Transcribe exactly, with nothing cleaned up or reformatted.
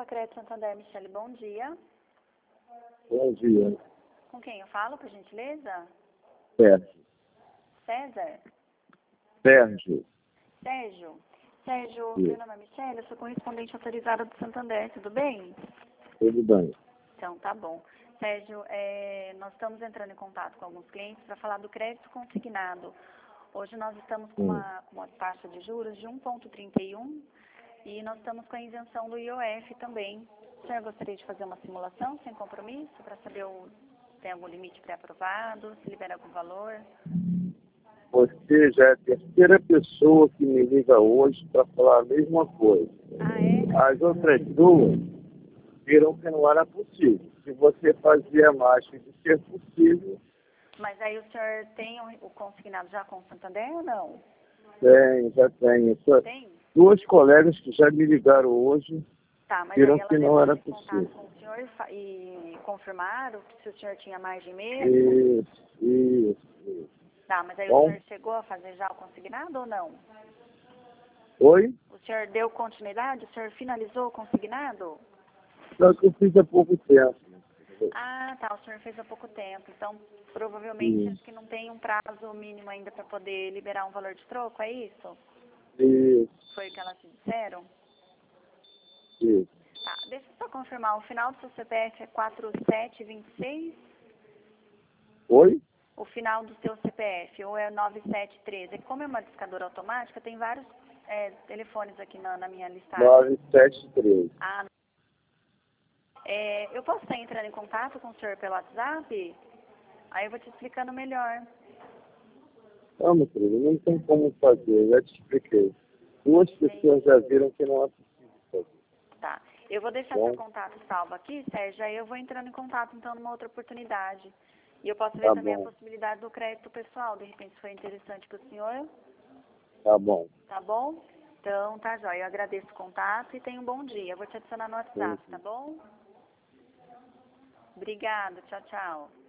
Copa Crédito Santander, Michele, bom dia. Bom dia. Com quem eu falo, por gentileza? Sérgio. César? Sérgio. Sérgio? Sérgio, Sim. meu nome é Michele, eu sou correspondente autorizada do Santander, tudo bem? Tudo bem. Então, tá bom. Sérgio, é, nós estamos entrando em contato com alguns clientes para falar do crédito consignado. Hoje nós estamos com uma, com uma taxa de juros de um vírgula trinta e um e nós estamos com a isenção do I O F também. O senhor gostaria de fazer uma simulação sem compromisso para saber o, se tem algum limite pré-aprovado, se libera algum valor? Você já é a terceira pessoa que me liga hoje para falar a mesma coisa. Ah, é? As outras duas viram que não era possível. Se você fazia mais que de ser possível, Mas aí o senhor tem o, o consignado já com o Santander ou não? tem, já tem. Só Tem? duas colegas que já me ligaram hoje Tá, mas viram aí ela que não era entraram em contato possível. com o senhor e, fa- e confirmaram que se o senhor tinha margem mesmo? Isso, isso, isso. Tá, mas aí Bom. o senhor chegou a fazer já o consignado ou não? Oi? O senhor deu continuidade? O senhor finalizou o consignado? Só que eu fiz há pouco tempo. Ah, tá, o senhor fez há pouco tempo. Então, provavelmente, Isso, acho que não tem um prazo mínimo ainda para poder liberar um valor de troco, é isso? isso, Foi o que elas te disseram? isso. Tá, deixa eu só confirmar. O final do seu C P F é quatro sete dois seis? Oi? O final do seu C P F, ou é nove sete um três? Como é uma discadora automática, tem vários é, telefones aqui na, na minha listagem. nove sete três. Ah, é, eu posso estar entrando em contato com o senhor pelo WhatsApp? Aí eu vou te explicando melhor. Não, meu querido, não tem como fazer, já te expliquei. Duas pessoas já viram que não é possível fazer. Tá. Eu vou deixar Bom, seu contato salvo aqui, Sérgio, aí eu vou entrando em contato, então, numa outra oportunidade. E eu posso ver tá também a bom, possibilidade do crédito pessoal, de repente, se for interessante para o senhor, tá bom. tá bom? Então, tá, jóia. Eu agradeço o contato e tenha um bom dia. Eu vou te adicionar no WhatsApp, Sim, sim. tá bom? Obrigada. Tchau, tchau.